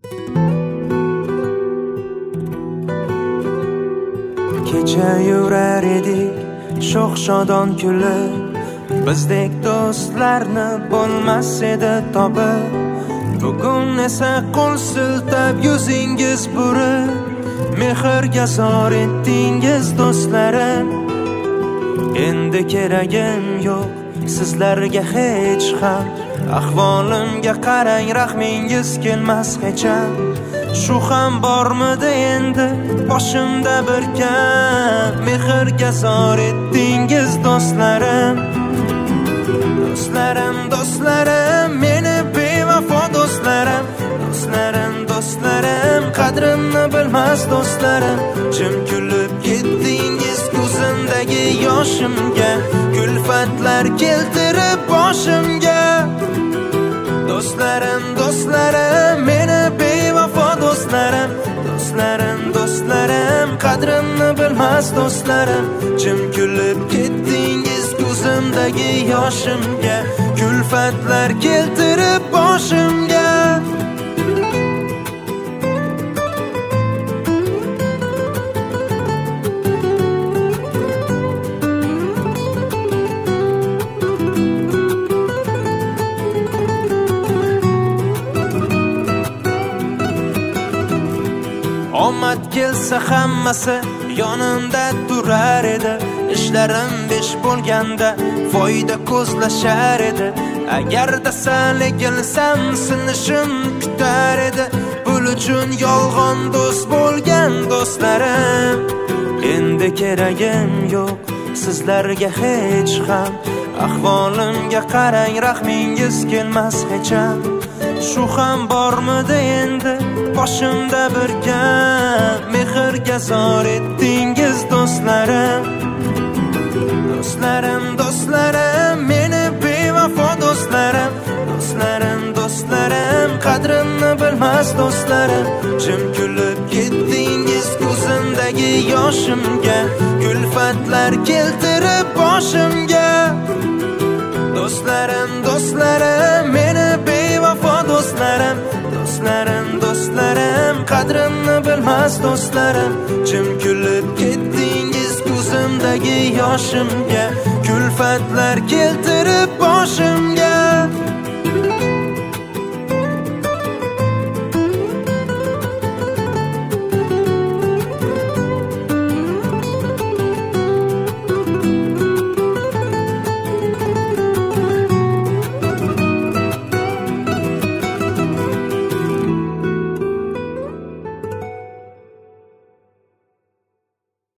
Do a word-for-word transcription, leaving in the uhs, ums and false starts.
Kecha yurar edik sho'x shodon kulib, bizdek do'stlarni bo'lmas edi topib. Bugun esa qo'l siltab yuzingiz burib, mehrga zor etdingiz do'stlarim. Endi keragim yo'q sizlarga hech ham, ahvolimga qarang rahmingiz kelmas hecham. Shu ham bormidi endi boshimda bir kam, mehrga zor etdingiz do'stlarim. Do'stlarim, do'stlarim, meni bevafo do'stlarim. Do'stlarim, do'stlarim, qadrimni bilmas do'stlarim. Jim kulib ketdingiz ko'zimdagi yoshimga, kulfatlar keltirib boshimga. Do'stlarim, do'stlarim, meni bevafo do'stlarim. Do'stlarim, do'stlarim, qadrimni bilmas do'stlarim. Jim kulib ketdingiz ko'zimdagi yoshimga, kulfatlar keltirib boshimga. Omad kelsa hammasi yonimda turar edi. Ishlarim besh bo'lganda foyda ko'zlashar edi. Agarda sal egilsam sinishim kutar edi. Pul uchun yolg'on do'st bo'lgan do'stlarim. Endi keragim yo'q sizlarga hech ham, ahvolimga qarang rahmingiz kelmas hecham. Shu ham bormidi endi boshimda bir kam, mehrga zor etdingiz do'stlarim. Do'stlarim, do'stlarim, meni bevafo do'stlarim. Do'stlarim, do'stlarim, qadrimni bilmas do'stlarim. Jim kulib ketdingiz ko'zimdagi yoshimga, kulfatlar keltirib boshimga. Do'stlarim, do'stlarim, meni bevafo do'stlarim. Do'stlarim, do'stlarim, qadrimni bilmas do'stlarim. Jim kulib ketdingiz ko'zimdagi yoshimga, kulfatlar keltirib boshimga.